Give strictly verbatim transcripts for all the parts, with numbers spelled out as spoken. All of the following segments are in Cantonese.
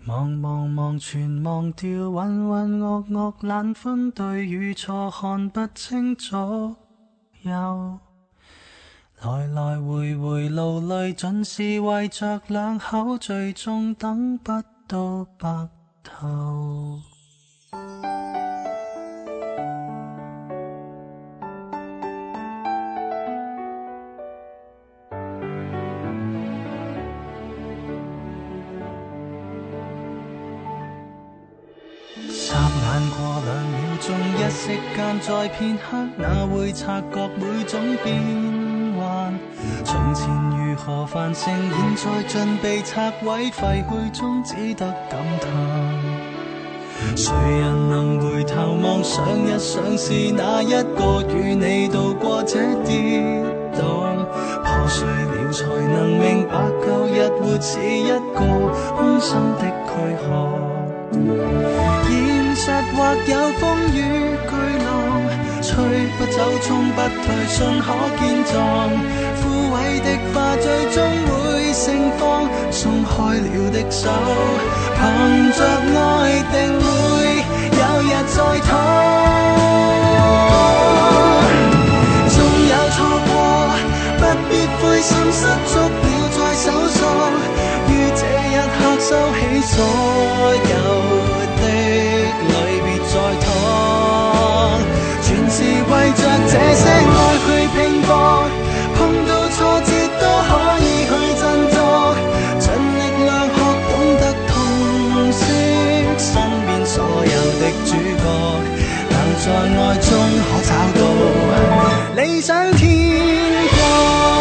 忙忙忙全忘掉，渾渾噩噩懶分對與錯，看不清左右。來來回回路裏，盡是為着兩口，最終等不到白頭。霎眼過兩秒鐘，一息間在片刻，哪會察覺每種變幻？從前如何繁盛，現在盡被拆毀廢墟中，只得感嘆。誰人能回頭望，想一想是哪一個與你渡過這跌宕？破碎了才能明白，舊日活似一個空心的軀殼。現實或有風雨巨浪，吹不走衝不退，信可見狀。枯萎的花最終會盛放，鬆開了的手，憑着愛定會有日再拖。縱有錯過，不必灰心，失足了再搜索，於這一刻收起所有再拖，全是為着這些愛去拼搏，碰到挫折都可以去振作，盡力量學懂得痛惜身邊所有的主角，能在愛中可找到理想天國。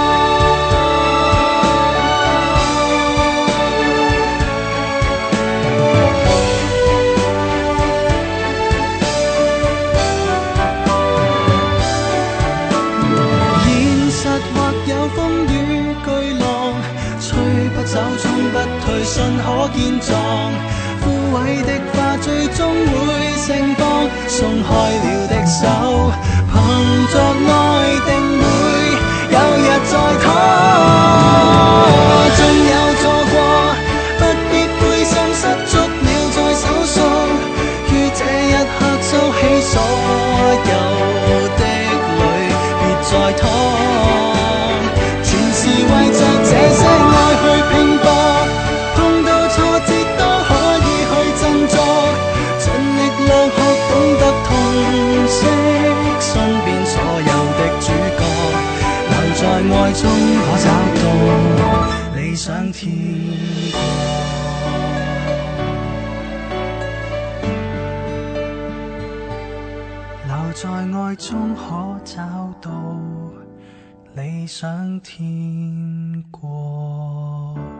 信可見狀，枯萎的花最終會盛放，鬆開了的手，憑着愛定會有日再拖。縱有錯過，不必灰心，失足了再搜索，於這一刻收起所有的淚，別再拖，全是為着這些愛去拼搏。在愛中可找到理想天國，留在愛中可找到理想天國。